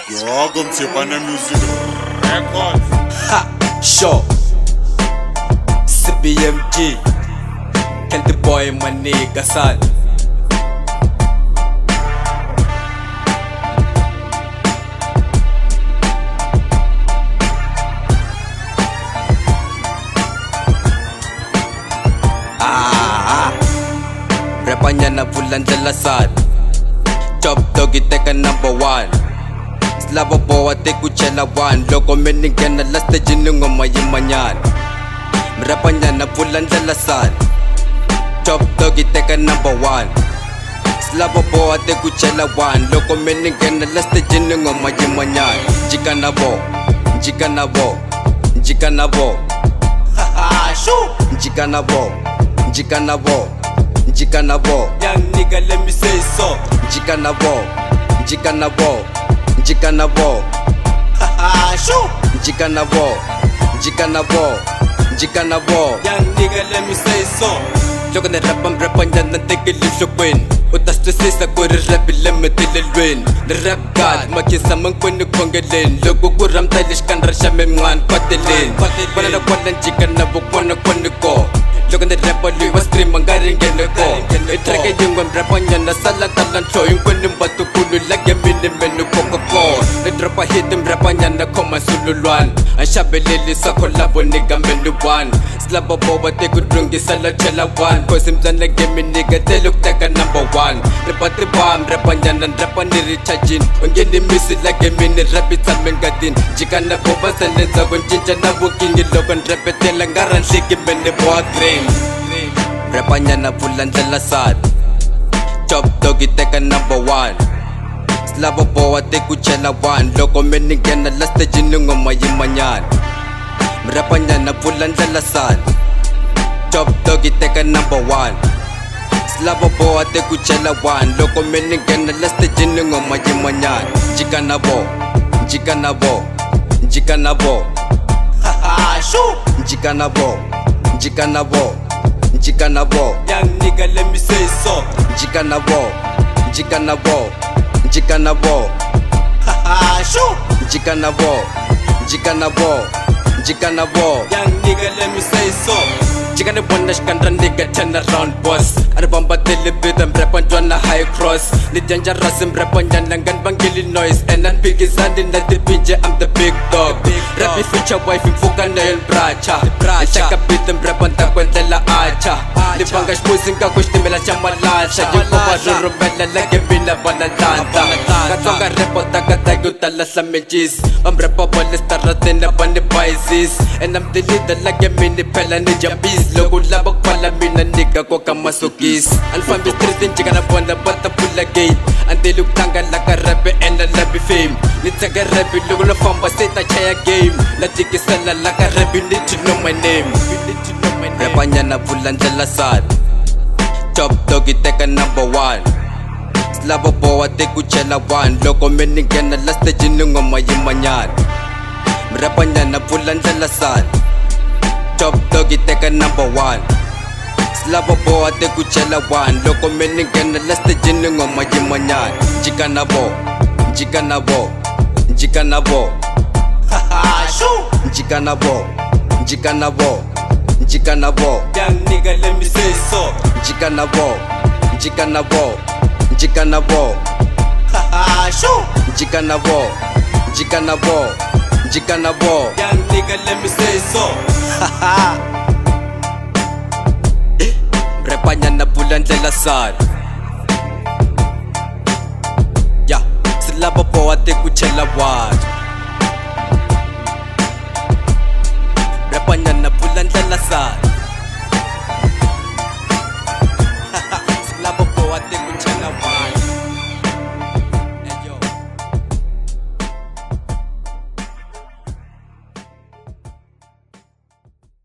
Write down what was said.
Welcome to Pana Music Records. Ha, show CBMG. Tell the boy my nigga son. Rapanya na bulan jelasan. Chop dog iteka #1. Slava boa te kuchela one. Logo meningen na last jinungo mayimanyan. Rapanya na bulan jelasan. Chop dog iteka #1. Slava boa te kuchela one. Logo meningen na last jinungo mayimanyan. Jika nabo, jika nabo, jika nabo. Haha, shoot. Jika nabo, jika nabo. Jika nabo, young nigga, let me say so. Jika nabo, jika nabo, jika nabo. Haha, shoot. Jika nabo, jika nabo, jika nabo. Young nigga, let me say so. Look at the rapan yan na take it win. Utas to say sa kuri rap limit win. The rap god makisa mang kwenu kongelin. Logo kuram talish kan rasya memwan patilin. Wala na kwalan jika nabo kwanu ko. Look at the rapper, you was stream ang garing ko. Itrake yung rapper niya na salantalan show. Yung kwenong bato puno lagyan minimenu ko. Itropa hit yung rapper niya na kumasululuan. Ang siyabilili sa kolabo ni Gamenuan. Slava boba te kudrungi sa lachalawan. Kosim dyan lagyan miniga teluk teka #1. Repatibam rapper niya ng rapper ni Richardin. Ang ginimisi lagyan minirapit sa mengatin. Jika na boba sa lensawin jinja na wuking ilogan. Repete langgaran sige menibuhat ring. Rapanya na bulan jelasan. Chop dog iteka #1. Slava boa te kuchela one. Logo meningen na last jinungo mayimanyan. Rapanya na bulan jelasan. Chop dog iteka #1. Slava boa te kuchela one. Logo meningen na last jinungo mayimanyan. Jika nabo, jika nabo, jika nabo. Haha, shoot. Jika nabo, jika nabo, jika nabo. Young nigga, let me say so. Jika nabo, jika nabo, jika nabo. Haha, shoot. Jika nabo, jika nabo, jika nabo. Young nigga, let me say so. Jika na bonus kan nigga turn around boss. Ada bamba telebit and rapan jual na high cross. Ni janja rasim rapan yan langgan bangili noise. And then big is and in the PJ I'm the big dog. Rapi future wife in fukan na yung bracha. Chaka beat and rapan takwenta la acha. Di bangas pusing ka kush timela chamalacha. Yung paparuro bela lagi mina banatanta. Katonga repo takatago tala sa mejis. Ang repo balis taratin na panibaisis. And I'm delita lagi mini pela ni jambis. Logo labag pala mina nigga ko kamasukis. Alpha mistress din chika na buwan na bata pula gate. Antilog tanggal laka rapi and na labi fame. Nitsaga rapi logo na famba seta chaya game. Latikis na lalaka rapi need to know my name. Rapanya na bulan jelasan. Chop dog iteka #1. Slava boa te kuchela one. Logo meningen na last jinungo mayimanyan. Rapanya na bulan jelasan. Chop dog iteka #1. Slava boa te kuchela one. Logo meningen na last jinungo mayimanyan. Jika nabo, jika nabo, jika nabo. Haha, shoot. Jika nabo, jika nabo, jika nabo. Young nigga, let me say so. Jika nabo, jika nabo, jika nabo. Haha, shoot. Jika nabo, jika nabo, jika nabo. Young nigga, let me say so. Haha. Rapanya na bulan jelasan. Ya, Slava boa te kuchela one. Rapanya na bulan jelasan.